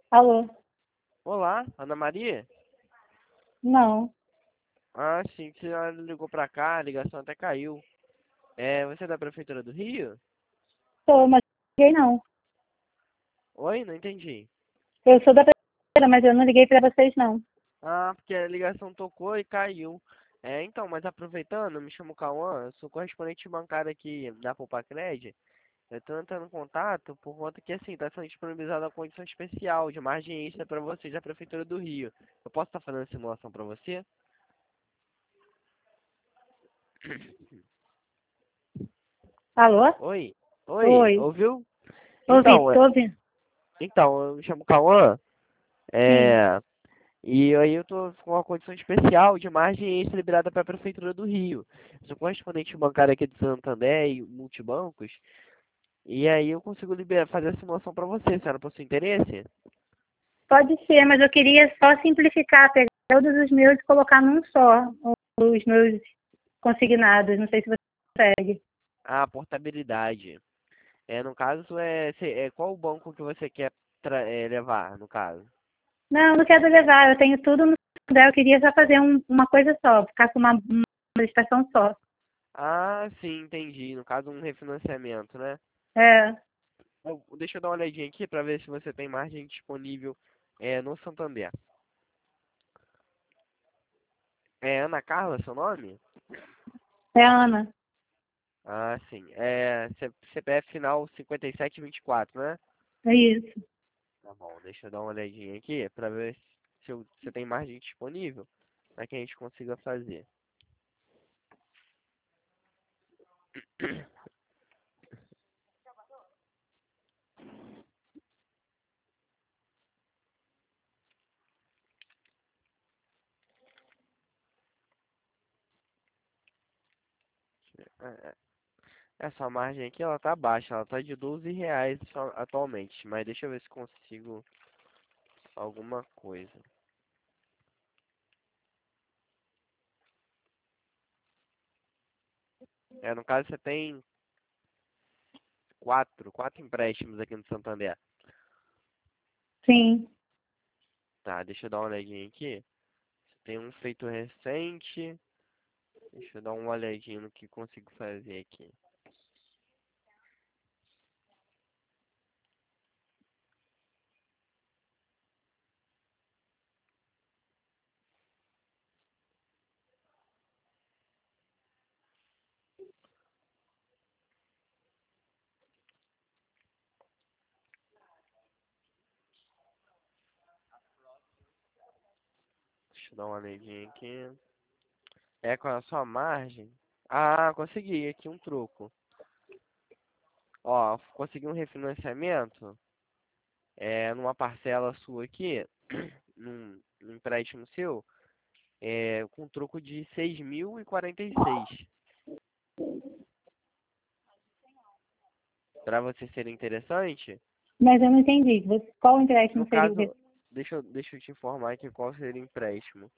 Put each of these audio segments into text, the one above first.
Alô? Olá, Ana Maria? Não. Ah, sim, que você ligou pra cá, a ligação até caiu. Você é da Prefeitura do Rio? Sou, mas não liguei não. Oi, não entendi. Eu sou da prefeitura, mas eu não liguei para vocês não. Ah, porque a ligação tocou e caiu. Então, mas aproveitando, eu me chamo Cauã, eu sou correspondente bancário aqui da Poupa-Cred. Eu tô entrando em contato por conta que, assim, tá sendo disponibilizada uma condição especial de margem extra pra vocês da Prefeitura do Rio. Eu posso estar fazendo a simulação pra você? Alô? Oi? Oi, Oi. ouviu? Ouvi, Então, tô ouvindo. eu me chamo Cauã. Sim. É, E aí eu tô com uma condição especial de margem extra liberada para a Prefeitura do Rio. Eu sou correspondente bancário aqui de Santander e multibancos. E aí eu consigo fazer a simulação para você, senhora, por seu interesse? Pode ser, mas eu queria só simplificar, pegar todos os meus e colocar num só, os meus consignados. Não sei se você consegue. A portabilidade. No caso, qual o banco que você quer levar, no caso? Não, não quero levar. Eu tenho tudo no Santander. Eu queria só fazer uma coisa só, ficar com uma prestação só. Ah, sim, entendi. No caso, um refinanciamento, né? É. Deixa eu dar uma olhadinha aqui para ver se você tem margem disponível no Santander. É Ana Carla, seu nome? É a Ana. Ah, sim. CPF final 5724, né? É isso. Tá bom, deixa eu dar uma olhadinha aqui pra ver se tem margem disponível para que a gente consiga fazer. É, é, Essa margem aqui, ela tá baixa, ela tá de R$ 12 atualmente, mas deixa eu ver se consigo alguma coisa. No caso, você tem quatro empréstimos aqui no Santander. Sim. Tá, deixa eu dar uma olhadinha aqui. Tem um feito recente. Deixa eu dar uma olhadinha no que consigo fazer aqui. Deixa eu dar uma olhadinha aqui. Com a sua margem. Ah, consegui aqui um troco. Ó, consegui um refinanciamento. Numa parcela sua aqui, num empréstimo seu, com troco de 6.046. Para você ser interessante, Mas eu não entendi. Qual no empréstimo seria o caso, deixa eu te informar aqui qual seria o empréstimo.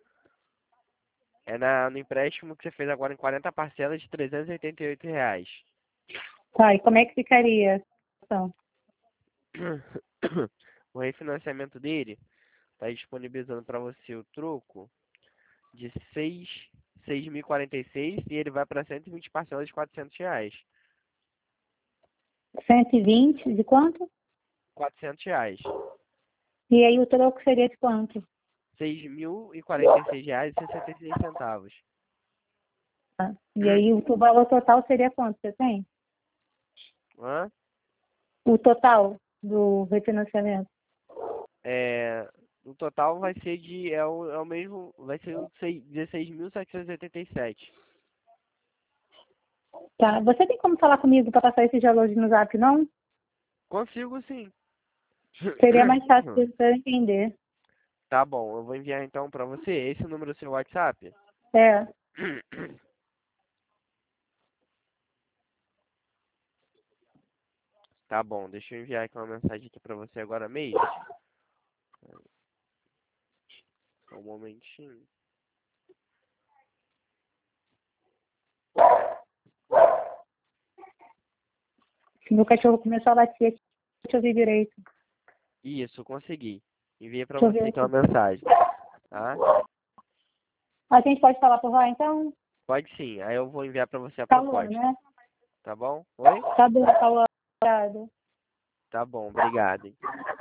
No empréstimo que você fez agora em 40 parcelas de R$ 388. Tá, e como é que ficaria a situação? O refinanciamento dele está disponibilizando para você o troco de 6.046 e ele vai para 120 parcelas de R$ 400. 120 de quanto? R$ 400. E aí o troco seria de quanto? R$ 6.046,66. Tá. E aí o valor total seria quanto? Você tem? Hã? O total do refinanciamento? No total vai ser é o mesmo, vai ser o 16.787. Tá. Você tem como falar comigo para passar esses valores no Zap, não? Consigo sim. Seria mais fácil para eu entender. Tá bom, eu vou enviar então pra você esse número do seu WhatsApp. É. Tá bom, deixa eu enviar aqui uma mensagem aqui pra você agora mesmo. Só um momentinho. Meu cachorro começou a latir aqui. Deixa eu ouvir direito. Isso, consegui. Envia pra Deixa eu você ver aqui uma aqui. mensagem, tá? A gente pode falar por lá, então? Pode sim, aí eu vou enviar pra você a Falou, proposta, né? tá bom? Oi? Tá bom, falou. Obrigada. Tá bom, obrigado. Hein?